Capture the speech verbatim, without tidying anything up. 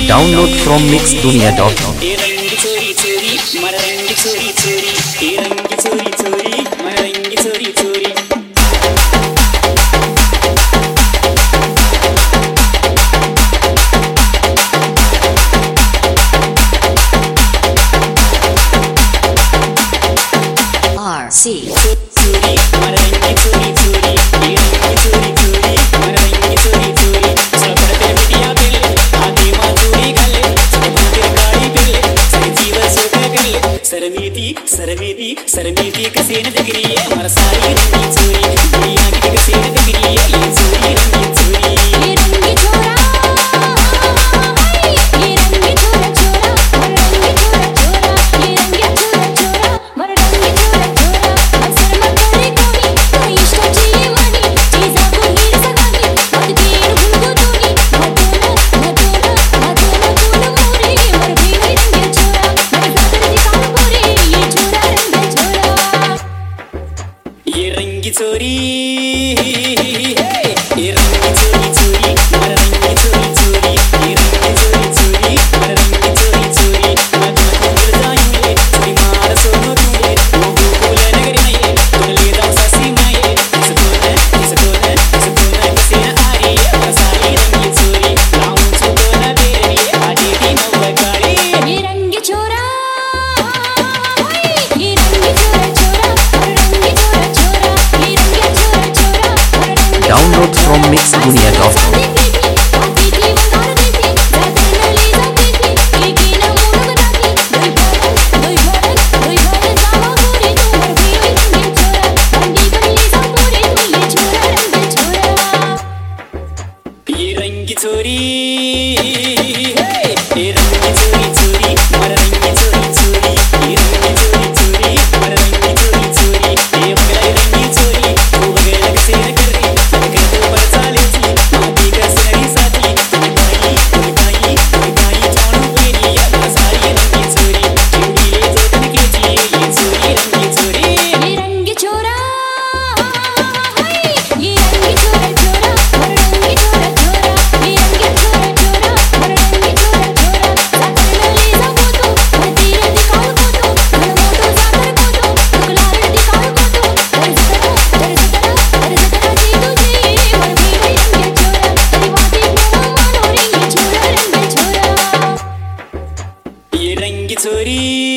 Download from mix dunia dot com. R C सरमेती सरमेती सरमेती कसेन दगरी हमारा सारी रंगी चोरी दुनिया की कसेन दगरी ये चोरी रंगी चोरी ये रंगी छोरा ये रंगी छोरा छोरा मर रंगी छोरा छोरा ये रंगी छोरा छोरा मर रंगी छोरा छोरा अक्सर मत करे कोई कोई इश्क चाहिए वाली चीज़ा को हीर सगानी मत गिर भूल दूनी मत मत मत मत मोरे मर भी रंगी छोरा मर सागर दिखाओ पूरे ये छोरा रंगी छोरा ये रंगी चोरी ये रंगी चोरी चोरी मर रंगी चोरी चोरी ये रंगी चोरी चोरी मर रंगी चोरी चोरी मत मत भूल जाएंगे चोरी मार सोनो तुमरे वो भूल नगरी में ये तुम ले जाओ सासी में ये इसको न इसको न इसको न किसी न आ रही है हमारा सारी रंगी चोरी लाऊं चुको न दे रही है आधी दी नवकारी ये रंगी छोरा ये रंगी छोरा छोरा मर रंगी छोरा छोरा ये रंगी छोरा छोरा मर रंगी Download from mix dunia dot com. आती थी वंगार देती रातें न ले जाती थी लेकिन मूड बनाती दोई भरन दोई भरन दोई भरन जावा पूरी तू मर भी रंगी छोरा बंदी बंदी सा पूरी तू ये छोरा रंगी छोरा ये रंगी चोरी ये रंगी चोरी चोरी मर रंगी चोरी चोरी ये रंगी चोरी चोरी मर रंगी चोरी चोरी ये बगला रंगी चोरी वो बगला कसे न कर रही अगर तो पर चाले थी माटी का सरी साथी गाई गाई गाई जानो मेरी ये सारी रंगी चोरी क्यों ले जो तन के जी ये चोरी रंगी चोरी ये रंगी छोरा ये रंगी छोरा छोरा मर रंगी छोरा छोरा ये रंगी छोरा छोरा मर रंगी छोरा छोरा साकर न ले जाओ तो मर तीर दिखाओ तो मन मोटो साकर को तो दुगलार दिखाओ को तो दर्द करा दर्द करा दर्द करा जी तुझे मर भी रंगी छोरा तेरी बातें न मानो रे ये छोरा रंगी छोरा ये रंगी चोरी